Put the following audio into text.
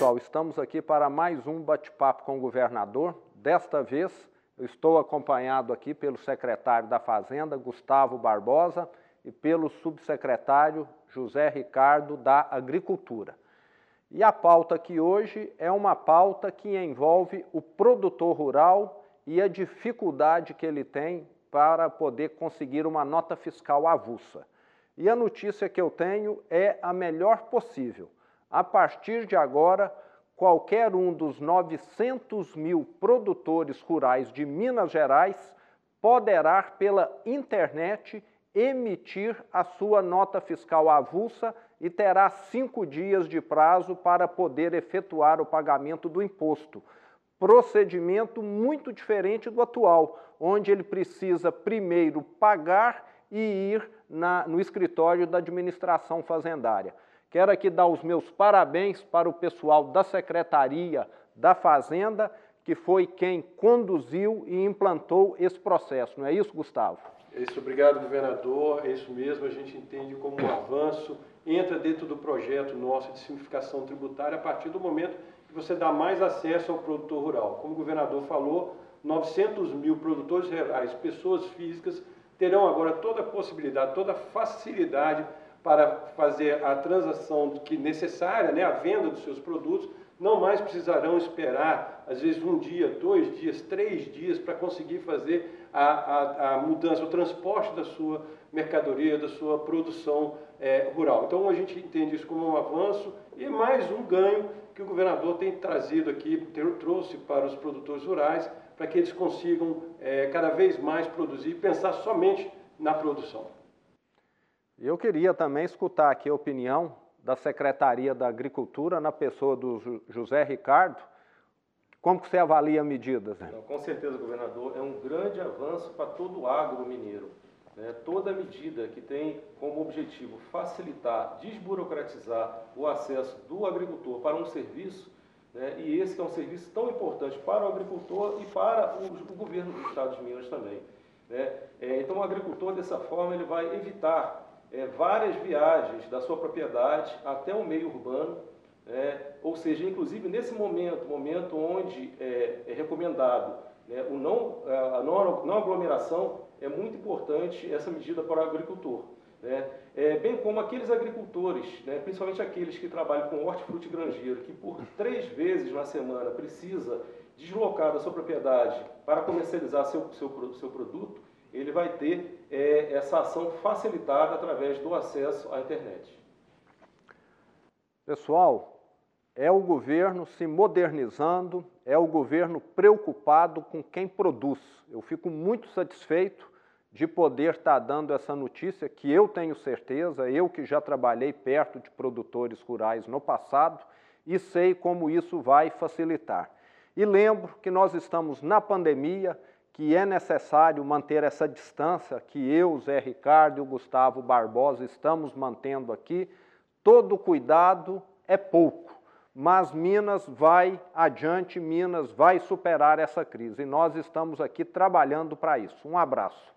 pessoal, estamos aqui para mais um bate-papo com o governador. Desta vez, eu estou acompanhado aqui pelo secretário da Fazenda, Gustavo Barbosa, e pelo subsecretário José Ricardo da Agricultura. E a pauta aqui hoje é uma pauta que envolve o produtor rural e a dificuldade que ele tem para poder conseguir uma nota fiscal avulsa. E a notícia que eu tenho é a melhor possível. A partir de agora, qualquer um dos 900 mil produtores rurais de Minas Gerais poderá, pela internet, emitir a sua nota fiscal avulsa e terá 5 dias de prazo para poder efetuar o pagamento do imposto. Procedimento muito diferente do atual, onde ele precisa primeiro pagar e ir no escritório da administração fazendária. Quero aqui dar os meus parabéns para o pessoal da Secretaria da Fazenda, que foi quem conduziu e implantou esse processo. Não é isso, Gustavo? É isso, obrigado, governador. É isso mesmo, a gente entende como um avanço, entra dentro do projeto nosso de simplificação tributária a partir do momento que você dá mais acesso ao produtor rural. Como o governador falou, 900 mil produtores rurais, pessoas físicas, terão agora toda a possibilidade, toda a facilidade para fazer a transação que necessária, né, a venda dos seus produtos. Não mais precisarão esperar, às vezes, 1 dia, 2 dias, 3 dias para conseguir fazer a mudança, o transporte da sua mercadoria, da sua produção rural. Então, a gente entende isso como um avanço e mais um ganho que o governador tem trazido aqui, trouxe para os produtores rurais, para que eles consigam cada vez mais produzir e pensar somente na produção. Eu queria também escutar aqui a opinião da Secretaria da Agricultura, na pessoa do José Ricardo. Como que você avalia medidas? Né? Então, com certeza, governador, é um grande avanço para todo o agro mineiro. Né? Toda medida que tem como objetivo facilitar, desburocratizar o acesso do agricultor para um serviço, né? E esse que é um serviço tão importante para o agricultor e para o governo do Estado de Minas também. Né? Então, o agricultor, dessa forma, ele vai evitar várias viagens da sua propriedade até o meio urbano, ou seja, inclusive nesse momento onde é recomendado, né, a não aglomeração, é muito importante essa medida para o agricultor. Né? Bem como aqueles agricultores, né, principalmente aqueles que trabalham com hortifruti granjeiro, que por 3 vezes na semana precisa deslocar da sua propriedade para comercializar seu produto, ele vai ter essa ação facilitada através do acesso à internet. Pessoal, é o governo se modernizando, é o governo preocupado com quem produz. Eu fico muito satisfeito de poder estar dando essa notícia, que eu tenho certeza, eu que já trabalhei perto de produtores rurais no passado, e sei como isso vai facilitar. E lembro que nós estamos na pandemia, que é necessário manter essa distância que eu, o Zé Ricardo e o Gustavo Barbosa estamos mantendo aqui. Todo cuidado é pouco, mas Minas vai adiante, Minas vai superar essa crise. E nós estamos aqui trabalhando para isso. Um abraço.